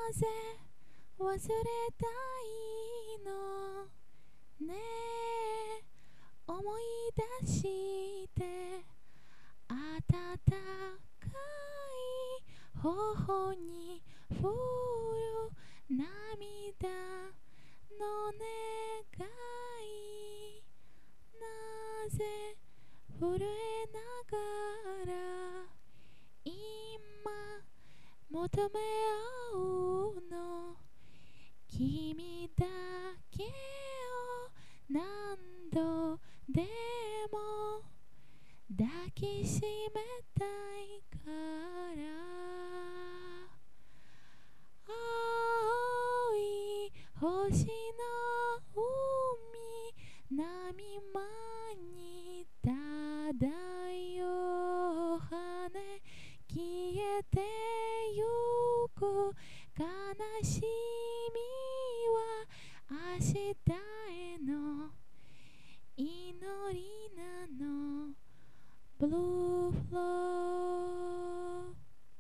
ぜ忘れたいのねえ、思い出して温かい頬に降る涙の願い、なぜ震えながら今求め合うの、君だけを何度でも抱きしめたいから、青い星の海波間に漂う羽、消えてゆく悲しみは明日への祈りなの。ブルーフロー